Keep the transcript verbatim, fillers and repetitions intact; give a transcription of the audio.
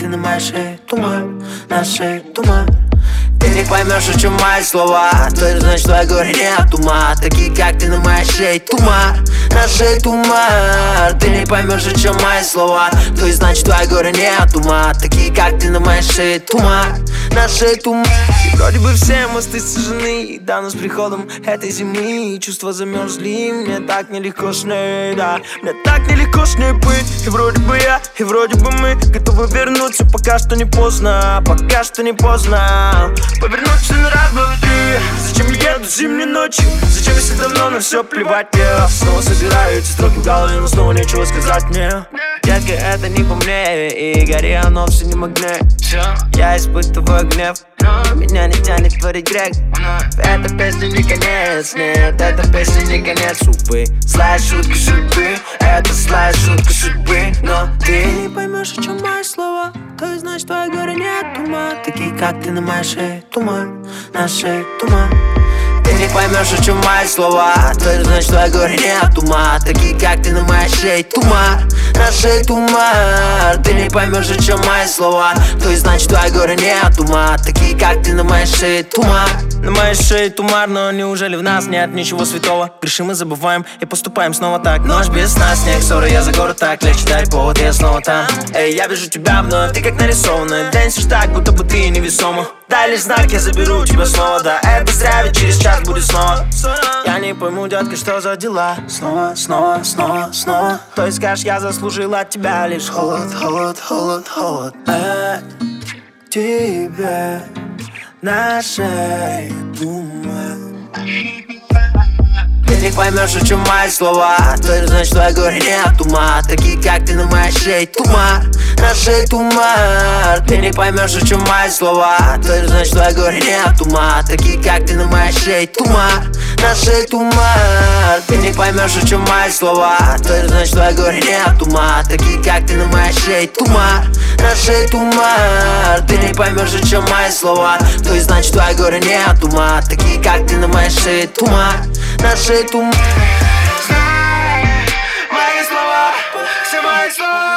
ты на моей шее туман, на шее туман. Ты не поймешь, о чем мои слова, то это значит, что я говорю не от ума. Такие, как ты на моей шее туман, на шее туман. Ты не поймешь, о чем мои слова, то есть значит, что я говорю не от ума. Такие, как ты на моей шее туман, на шее туман. И вроде бы все мосты сожжены, да, но с приходом этой зимы чувства замерзли, мне так нелегко с ней, да. Мне так нелегко с ней быть. И вроде бы я, и вроде бы мы готовы вернуться, пока что не поздно, пока что не поздно. Повернуться на раз-два три. Зачем я еду зимней ночью? Зачем, если давно на все плевать? Я снова собираю эти строки в голове, но снова нечего сказать мне. Детка, это не по мне, и гори оно все не магнит. Я испытываю гнев, меня не тянет творить грех. Эта песня не конец, нет, эта песня не конец. Увы, злая шутка судьбы, это злая шутка судьбы. Но ты не поймешь, о чем мои слова, то есть значит, твоя горе нет ума. Такие, как ты на моей шее туман, на шее туман. Ты не поймешь, о чем мои слова, то это значит, что я говорю не от ума. Такие, как ты на моей шее туман, на шее туман. Ты не поймешь, о чем мои слова, то есть значит, что я говорю не от ума. Такие, как ты на моей шее туман, на моей шее туман. Но неужели в нас нет ничего святого? Грешим и забываем, и поступаем снова так. Ночь без сна, снег, ссоры, я за город так. Легче дай повод, я снова там. Эй, я вижу тебя вновь, ты как нарисованная. Дэнсишь так, будто бы ты невесома. Дай лишь знак, я заберу тебя снова. Да, это зря, ведь через час будет снова. Я не пойму, детка, что за дела. Снова, снова, снова, снова. То есть скажешь, я заслужила от тебя лишь холод, холод, холод, холод. От тебя на шее туман. Ты не поймешь, о чем мои слова, то это значит, что я говорю не от ума. Такие, как ты на моей шее туман, на шее туман. Ты не поймешь, о чем мои слова, то это значит, что я говорю не от ума. Такие, как ты на моей шее туман, на шее туман. Ты не поймешь, о чем мои слова, то это значит, что я говорю не от ума. Такие, как ты на моей шее туман, на шее туман. Ты не поймешь, о чем мои слова, то есть значит, что я говорю не от ума. Такие, как ты на моей шее туман, на шее туман. Мои слова, все мои слова.